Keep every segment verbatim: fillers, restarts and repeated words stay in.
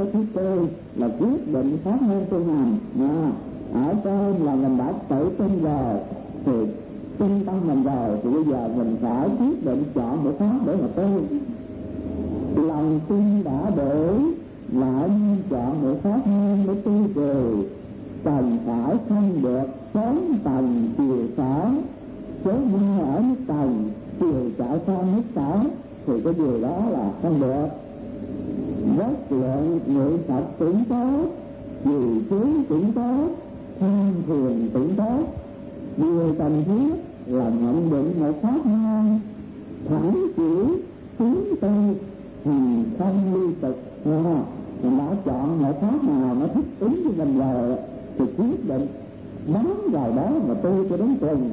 cái thứ tư là quyết định pháp môn tu hành. À, ở trên là mình đã tự tin rồi, thì tin tâm mình rồi, thì bây giờ mình phải quyết định chọn một pháp để mà tu. Lòng tin đã đủ, lại nên chọn một pháp môn để tu rồi. Cần phải không được sớm tầng chiều sáng, số mai ở nước tầng chiều chạy sang nước sáng, thì cái điều đó là không được. Rất lượng niệm Phật cũng tốt, vì chú cũng tốt, tham thiền cũng tốt. Điều cần thiết là nhận định một pháp môn thẳng chỉ tiến tu, hành không liên tục. À, mình đã chọn một pháp nào nó thích ứng với mình rồi thì quyết định bám vào đó mà tu cho đến cùng.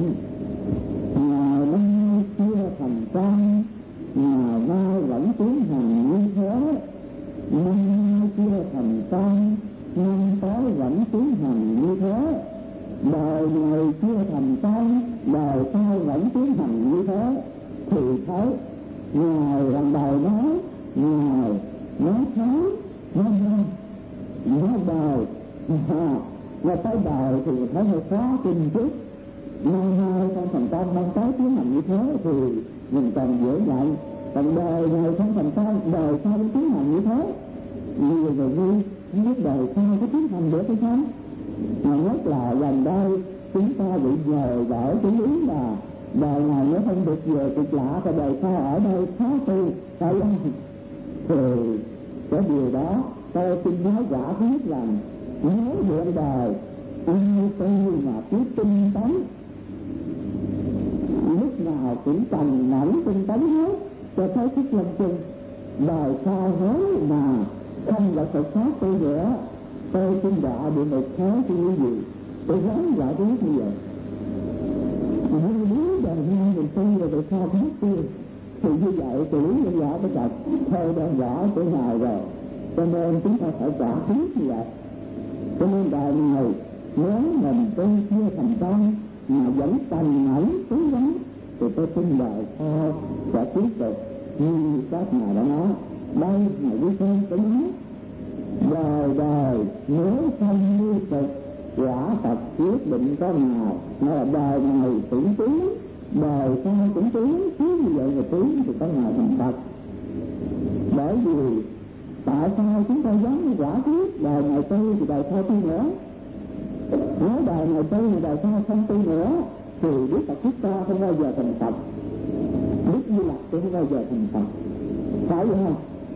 Ngày nay chưa thành công, ngày nay vẫn tiến hành như thế. Năm nay chưa thành công, năm tới vẫn tiến hành như thế. Đời này chưa thành công, đời sau vẫn tiến hành như thế. Thì thấy Ngài lần đầu nói, Ngài nói thấy, nói không, nói đời, và tới đời thì thấy hơi khó tin chút. Năm nay không thành công, năm tới tiến hành như thế thì mình cần dễ nhận. Còn đời này không thành công, đời sau cũng tiến hành như thế. Nhiều người vui, không biết đời sau có tiến hành được hay không. Mà nhất là gần đây chúng ta bị nhờ gỡ cái lý là đời này nếu không được về cực lạ thì đời sau ở đây khó tu, phải không? Thì cái điều đó tôi xin nói quả thiết rằng nếu hiện đời ai tu mà biết tinh tấn, lúc nào cũng cần mẫn tinh tấn hết cho thấy thức lâm chung, đời sau hối mà không gặp Phật pháp tu nữa, tôi xin đọa địa ngục thế thì như gì? Tôi dám giải quyết như vậy. Nếu nếu đời nay mình tu rồi đời sau hết tu thì như vậy thì lý nhân giả cái chặt theo đơn giản của Ngài rồi. Cho nên chúng ta phải trả thiết như vậy. Cho nên đời này nếu mình tu chưa thành công mà vẫn cần mẫn cố gắng thì tôi xin đời sau sẽ tiếp tục như các Ngài đã nói. Đây Ngài Quý Sơn có nói đời đời nếu không liên tục quả thật quyết định có nào, nó là đời này cũng tiến, đời sau cũng tiến, cứ như vậy mà tiến thì có ngày thành Phật. Bởi vì tại sao chúng ta dám quả quyết đời này tu thì đời sau tu nữa? Nếu đời này tu thì đời sau không tu nữa thì Đức Phật Thích Ca không bao giờ thành Phật, Đức Như Lai cũng không bao giờ thành Phật, phải không?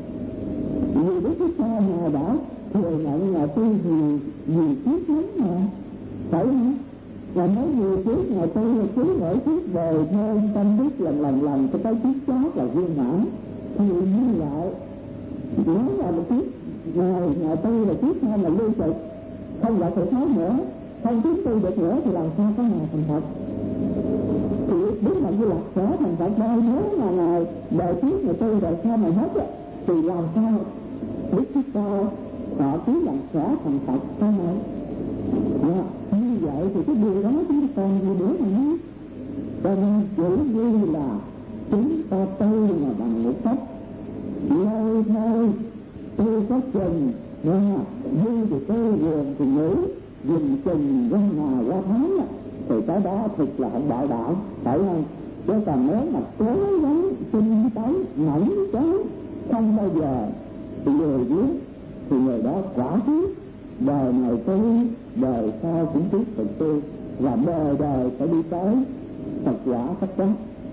Vì Đức Thích Ca Ngài đã thừa nhận là tu nhiều nhiều kiếp lắm mà, phải không? Và nói nhiều kiếp Ngài tu là cứ mỗi kiếp đời thêm tâm đức lần lần lần cho tới kiếp chót là viên mãn. Thì như vậy nói là một kiếp Ngài Ngài tu là kiếp hai là lưu trực, không gặp Phật pháp nữa, không tiến tu được nữa thì làm sao có Ngài thành Phật? Thì biết là như là sẽ thành Phật đâu. Nếu mà Ngài đời trước Ngài tu đời sau mà hết thì làm sao Đức Thích Ca họ cứ rằng sẽ thành Phật sao này? À, như vậy thì cái điều đó chúng ta còn gì nữa mà nói. Cho nên chỉ như là chúng ta tu mà bằng một cách lâu thôi, tu có chừng, vui thì tu, buồn thì ngủ, dừng chừng qua ngày qua tháng thì cái đó thực là không bảo đảm, phải không? Chứ còn nếu mà cố gắng tinh tấn mẫn chán không bao giờ lười biếng thì người đó quả quyết đời này tu, đời sau cũng tiếp tục tu, và đời đời phải đi tới Phật quả tất chắn.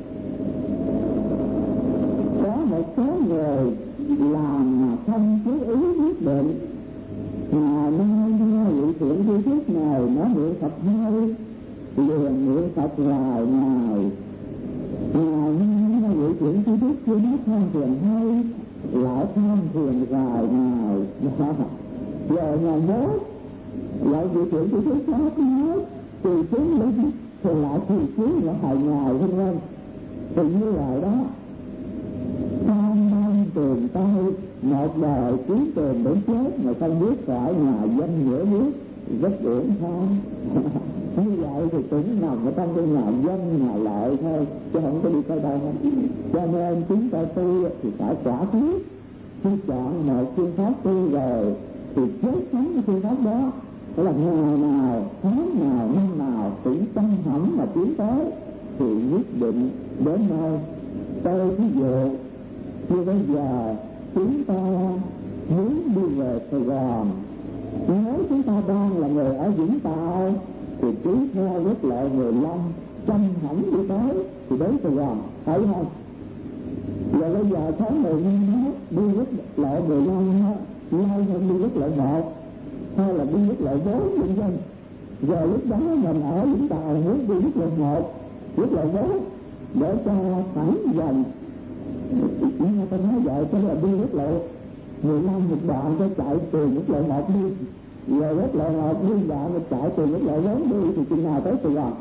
Có một số người làm mà không chú ý quyết định, ngày nay nghe vị thiện duy thức này nó niệm Phật hay, liền niệm Phật hoài ngày. Ngày nay nghe vị thiện duy thức chưa nói tham thiền hay, lại tham thiền hoài ngày. Rồi ngày mốt lại vị thiện duy thức khác nói thì chúng linh thì lại thì chúng là hại ngày hơn lên. Thì như vậy đó, tam ban tiền tay một đời kiếm tiền đến chết mà không biết khỏi nhà danh nghĩa biết rất uổng thôi. Như vậy thì cũng nằm ở trong cái nhà danh nhà lợi thôi chứ không có đi tới đâu hết. Cho nên chúng ta tu thì phải quả quyết khi chọn một phương pháp tu rồi thì chết sống cái phương pháp đó, đó là ngày nào, tháng nào, năm nào cũng chăm hẩm mà tiến tới thì nhất định đến nơi. Tôi ví dụ như bây giờ chúng ta muốn đi về Sài Gòn, nếu chúng ta đang là người ở Vũng Tàu thì cứ theo quốc lộ mười lăm chăm hẩm đi tới thì đến Sài Gòn, phải không? Rồi bây giờ tháng mười năm đi quốc lộ mười lăm lâu hơn đi quốc lộ một hay là đi quốc lộ bốn vân vân. Rồi lúc đó mình ở Vũng Tàu muốn đi quốc lộ một, quốc lộ bốn để cho thẳng dần. Nhưng mà tôi nói vậy cho là đi quốc lộ mười lăm một đoạn cho chạy từ quốc lộ một đi, rồi quốc lộ một đi đoạn chạy từ quốc lộ bốn đi thì chừng nào tới Sài Gòn?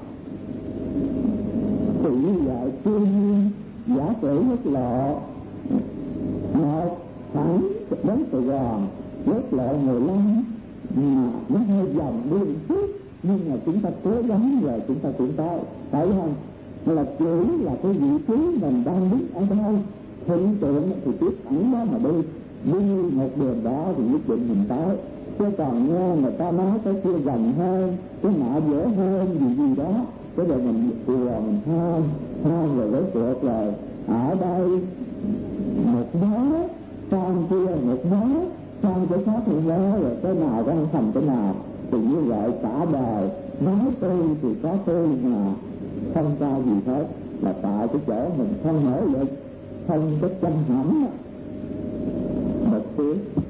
Thì như vậy tuy nhiên giả sử quốc lộ một thẳng đến Sài Gòn, quốc lộ mười lăm mà nó hơi vòng đi một chút, nhưng mà chúng ta cố gắng rồi chúng ta cũng tới, phải không? Là chỉ là cái vị trí mình đang biết ở đâu, hiện tượng thì tiếp thẳng đó mà đi, đi một đường đó thì nhất định mình tới. Chứ còn nghe người ta nói cái kia gần hơn, cái nọ dễ hơn gì gì đó, cái rồi mình vừa mình tham tham rồi lấy cuộc rồi ở đây một mớ, sang kia một mớ, sang cái khác một mớ, rồi cái nào đang thành cái nào. Thì như vậy cả đời nói tôi thì có tôi mà không ra gì hết, là tại cái chỗ mình không nỗ lực, không có chăm hẩm một tiếng.